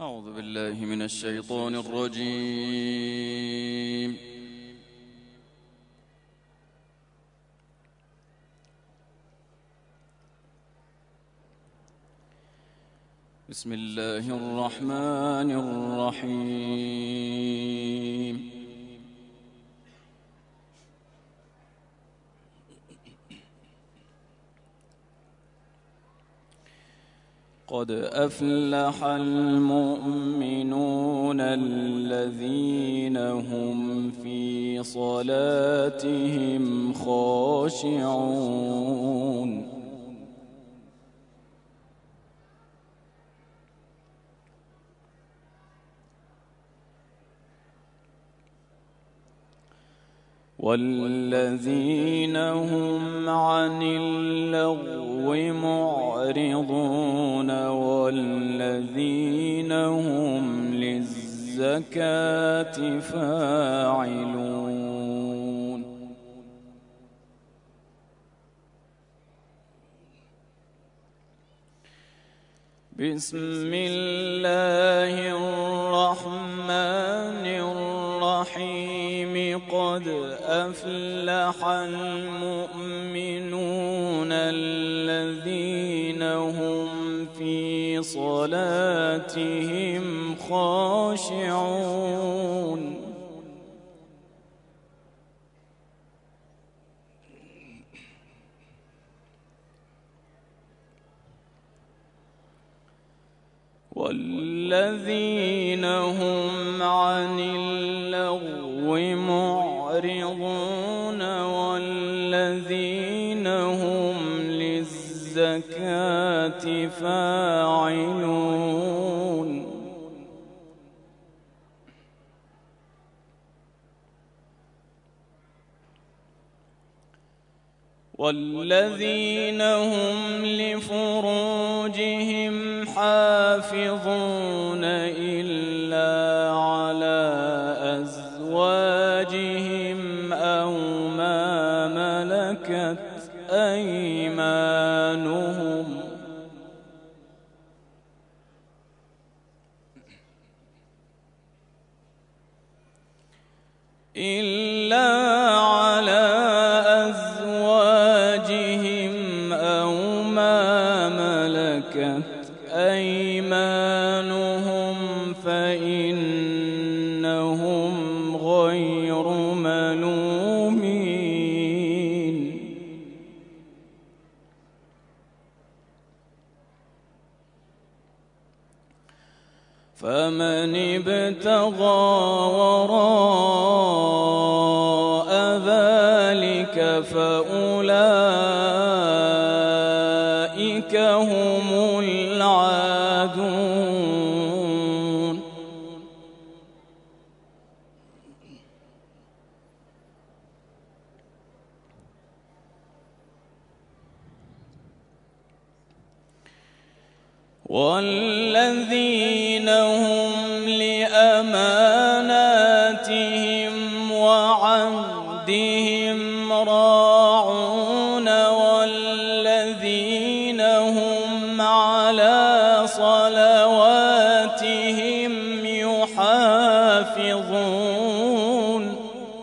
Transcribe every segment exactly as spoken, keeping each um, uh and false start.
أعوذ بالله من الشيطان الرجيم. بسم الله الرحمن الرحيم. قد أفلح المؤمنون الذين هم في صلاتهم خاشعون والذين هم عن اللغو معرضون والذين هم للزكاة فاعلون. بسم الله الرحمن الرحيم. قد أفلح المؤمنون الذين هم في صلاتهم خاشعون والذين هم عن اللغو معرضون والذين هم للزكاة فاعلون. والذين هم لفروجهم حافظون إلا على أزواجهم أو ما ملكت أيمانهم إلا على أزواجهم أو ما ملكت أيمانهم فإنهم غير ملومين. فمن ابتغى وراء ذلك فأولئك هم العادون. والذين هم لأماناتهم وعهدهم راعون والذين هم على صلواتهم يحافظون.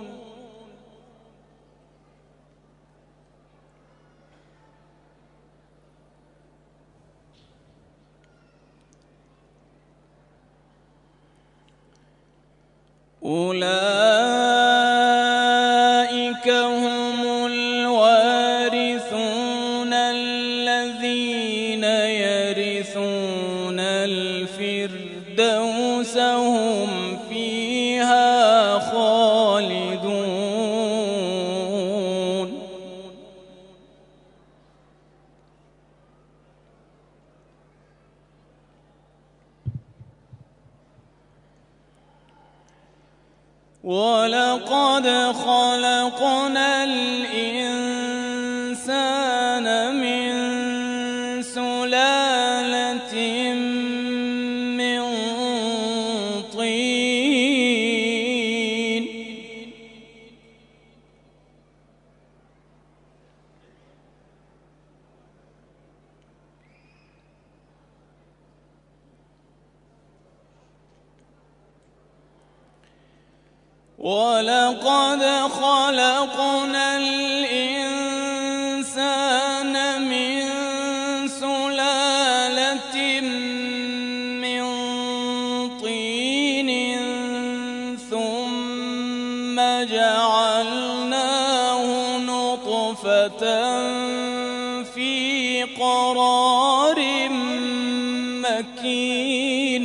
أولئك هم الوارثون الذين يرثون الفردوس هم فيها خالدون. ولقد خلقنا الإنسان من سلالة من طين ولقد خلقنا الإنسان من سلالة من طين ثم جعلناه نطفة في قرار مكين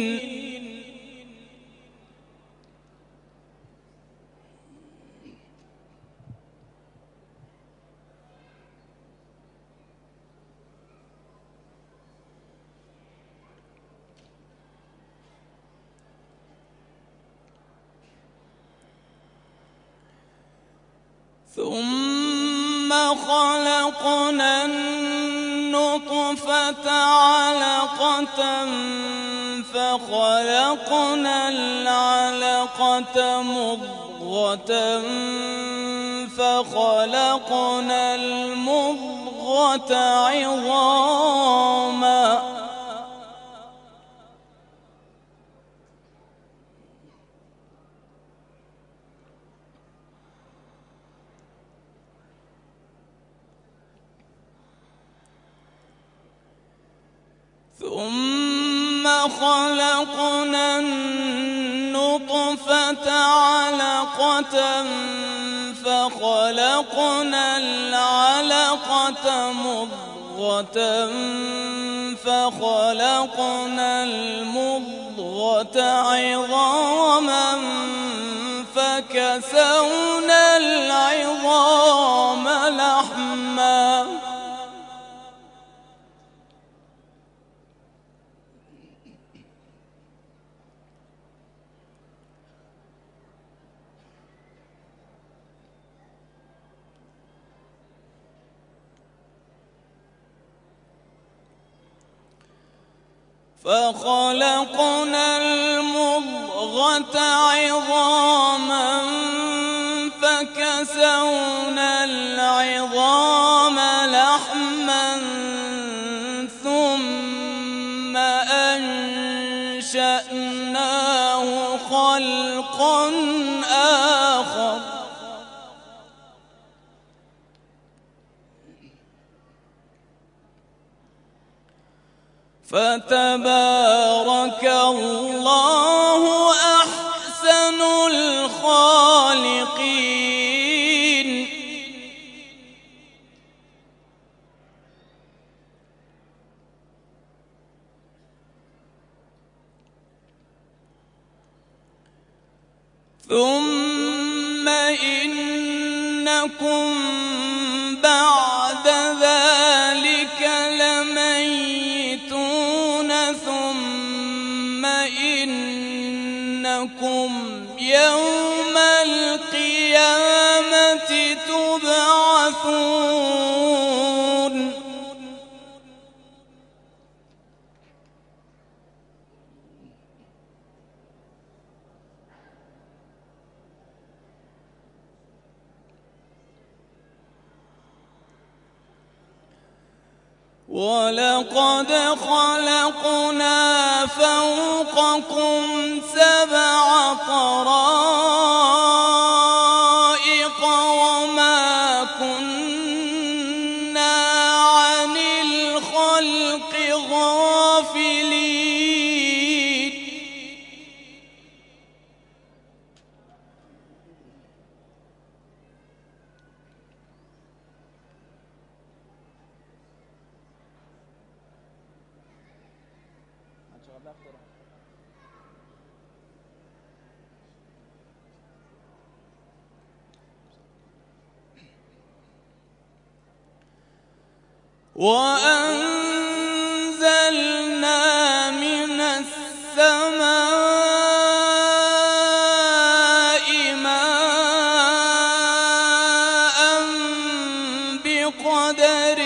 ثم خلقنا النطفة علقة فخلقنا العلقة مضغة فخلقنا المضغة عظاما ثم خلقنا النطفة علقة فخلقنا العلقة مضغة فخلقنا المضغة عظاما فكسونا العظام لحما فخلقنا المضغة عظاما فكسونا العظام لحما ثم أنشأناه خلقا آخر فتبارك الله أحسن الخالقين ثم إنكم بعد ذلك لميتون ثم إنكم يوم القيامة تبعثون ولقد خلقنا فوقكم سبع طرائق وما كنا عن الخلق غافلين وأنزلنا من السماء ماء بقدر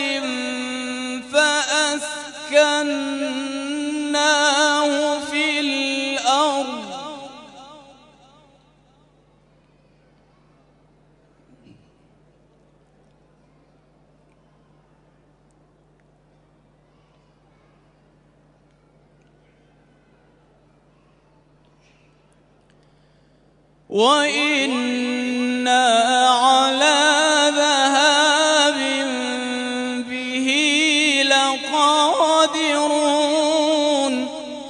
فأسكناه في الأرض وإنا على ذهاب به لقادرون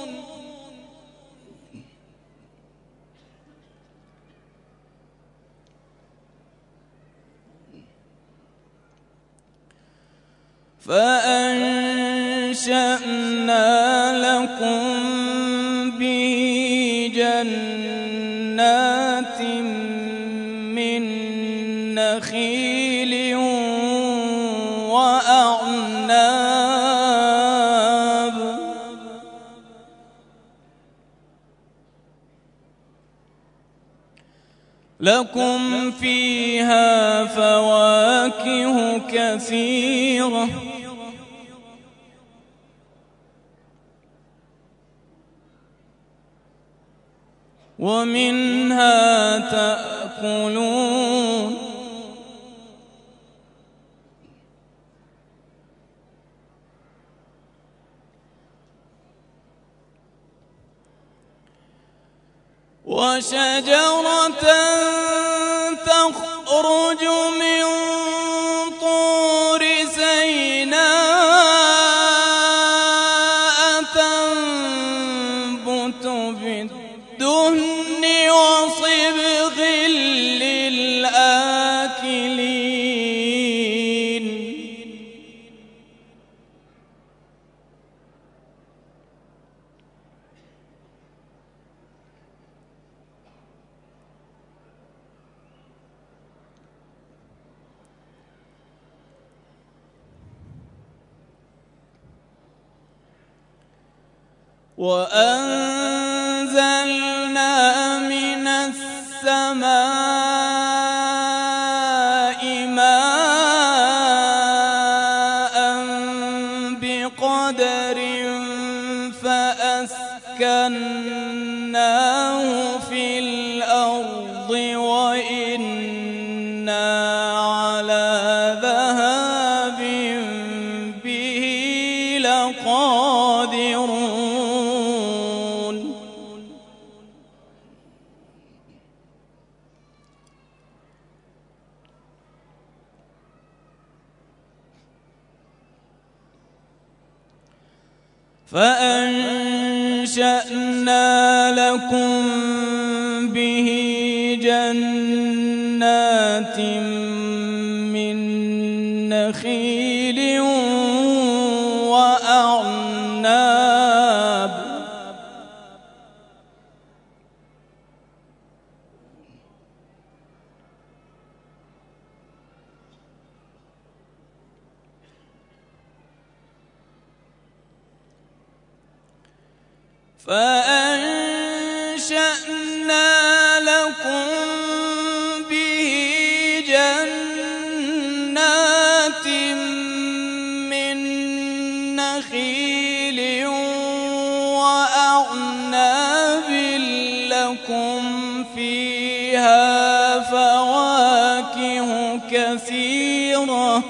فأنشأنا لكم به جنات من نخيل وأعناب لكم فيها فواكه كثيرة ومنها تأكلون وشجرة تخرج من طور سيناء تنبت بالدهن وصبغ للآكلين وأنزلنا من السماء ماء بقدر فأسكناه في الأرض وإنا على ذهاب به لقادرون فأنشأنا لكم به جنات من نخيل وأعناب فأنشأنا لكم به جنات من نخيل وأعناب لكم فيها فواكه كثيرة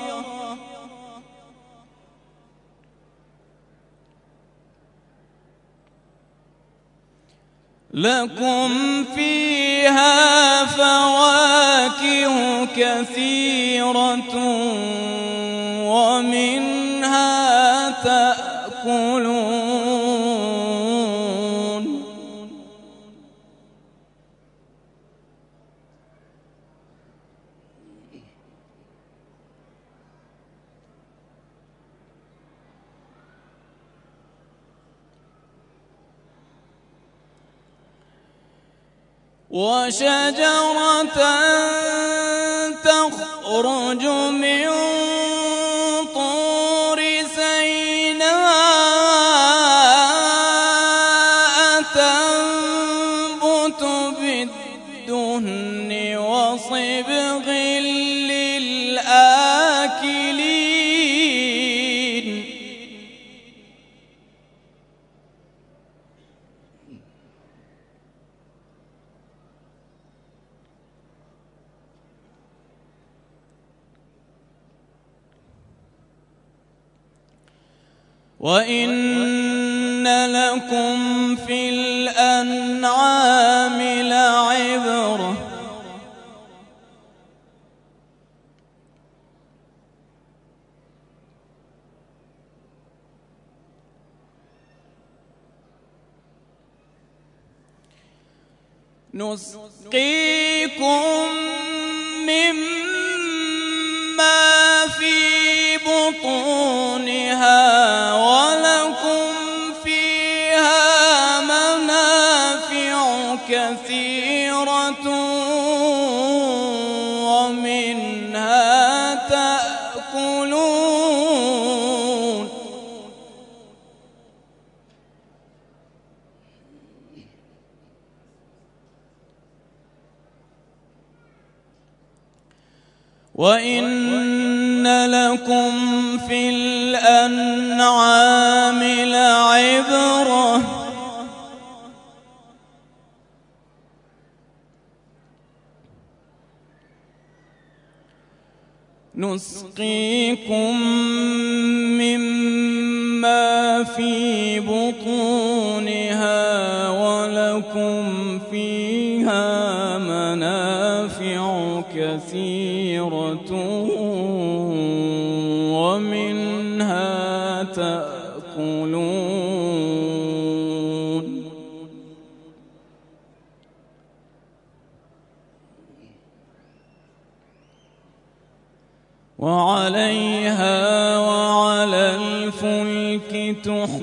لكم فيها فواكه كثيرة ومنها تأكلون وشجرة تخرج من طور سيناء تنبت بالدهن وصبغ للآكلين وإن لكم في الأنعام لعبرة نسقيكم مما في بطونها ولكم فيها منافع كثيرة ومنها تأكلون. وَإِنَّ لَكُمْ فِي الْأَنْعَامِ لَعِبْرَةً نسقيكم مما في بطونها ولكم فيها منافع كثيرة ومنها تأكلون. وعليها وعلى الفلك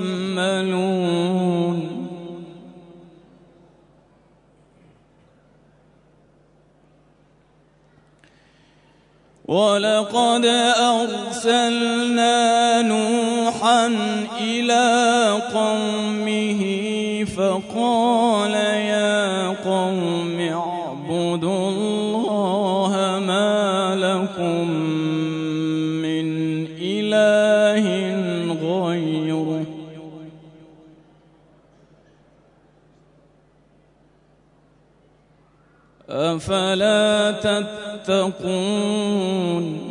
تحملون. ولقد أرسلنا نوحا إلى قومه فقال يا قوم اعبدوا الله ما لكم من إله غيره أفلا تتقون.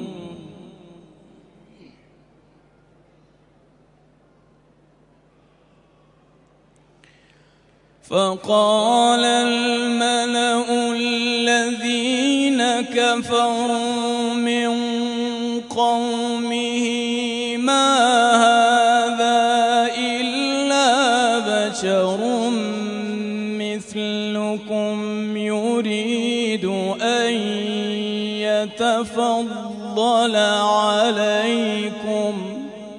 فقال الملأ الذين كفروا من قومه ما هذا إلا بشر مثلكم يريد أن يتفضل عليكم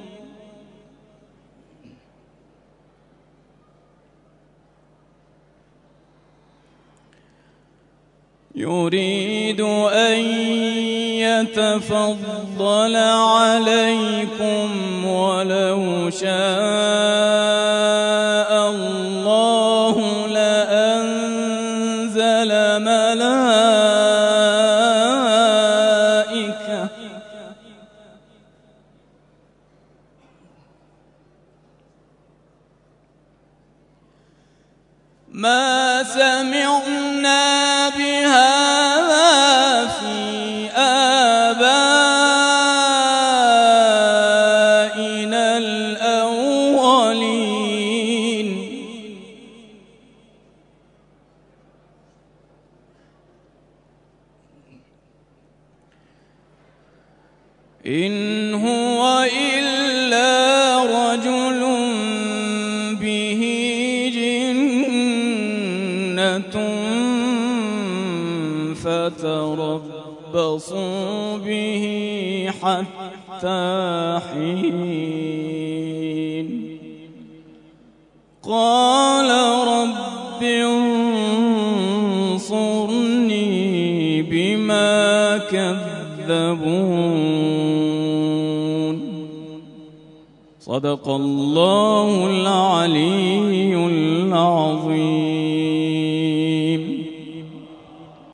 يريد أن يتفضل عليكم ولو شاء الله لأنزل ملائكة ما سمعنا بهذا في آبائنا الأولين إن هو إلا رجل به فتربصوا به حتى حين. قال رب انصرني بما كذبون. صدق الله العلي العظيم.